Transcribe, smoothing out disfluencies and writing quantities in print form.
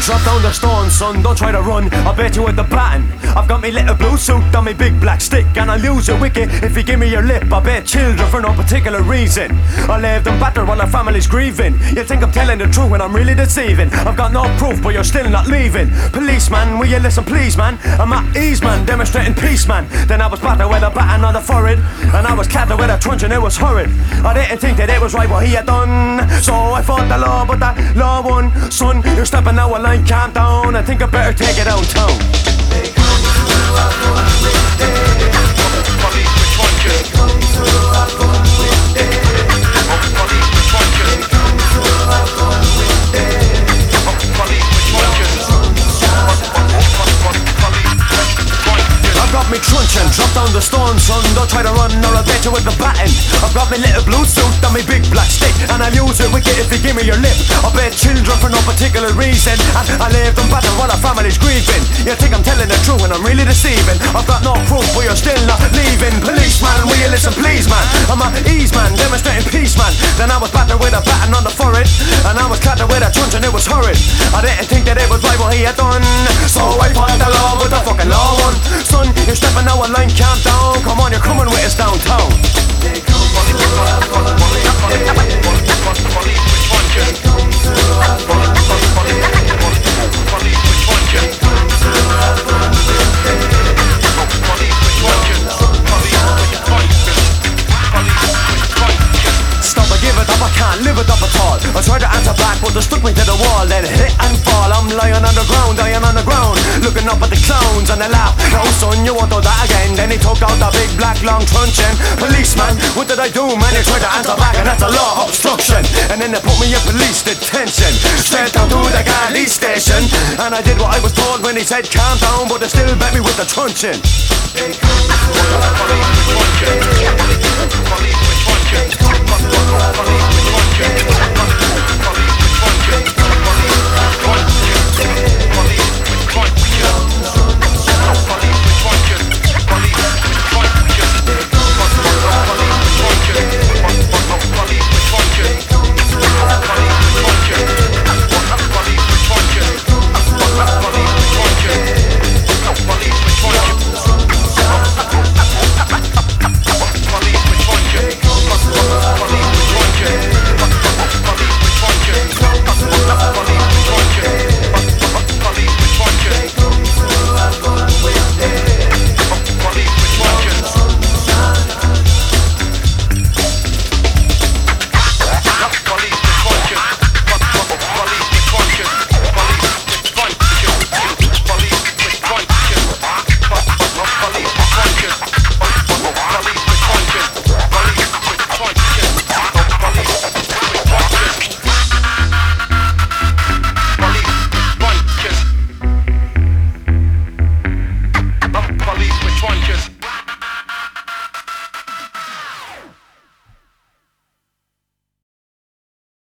drop down the stone, son, don't try to run, I'll bet you with the baton. I've got me little blue suit on me big black stick, and I'll use it wicked if you give me your lip. I bet children for no particular reason. I leave them battered while our family's grieving. You think I'm telling the truth when I'm really deceiving. I've got no proof, but you're still not leaving. Policeman, will you listen please, man? I'm at ease, man, demonstrating peace, man. Then I was battered with a baton on the forehead, and I was clattered with a truncheon, and it was horrid. I didn't think that it was right what he had done, so I fought the law, but that law won. Son, you're stepping out a line, calm down. I think I better take it downtown. They come through a gun with it. Police with truncheon. They come through a gun with it. Police with truncheon. They come through a gun with it. Police with truncheon. I've got me truncheon, drop down the stone, son. Don't try to run or I'll get you with the baton. I've got me little blue suit on me big black stick, and I'll use it wicked if you give me your lip. I bet children for no particular reason, and I leave them battered while our family's grieving. You think I'm telling the truth when I'm really deceiving. I've got no proof, but you're still not leaving. Policeman, will you listen please, man? I'm at ease, man, demonstrating peace, man. Then I was battered with a baton on the forehead, and I was clattered with a truncheon, it was horrid. I didn't think that it was right what he had done, so I fought the law, but the fucking law won. Son, you're stepping out a line, calm down. Come on, you're coming with us downtown. They come through a gun with it. They come through a gun with it. They come through a gun with it. Stop, I give it up, I can't live it up at all. I tried to answer back, but they stuck me to the wall. Then hit and fall, I'm lying on the ground, dying on the ground, looking up at the clowns and they laugh. No son, you won't do that again. Then he took out the big black long truncheon. Policeman, what did I do, man? He tried to answer back, and that's a law obstruction. And then they put me in police detention, straight down to the Gardaí station. And I did what I was told when he said calm down, but they still bet me with the truncheon. They come through a police with truncheon. Police with truncheon. Police with truncheon.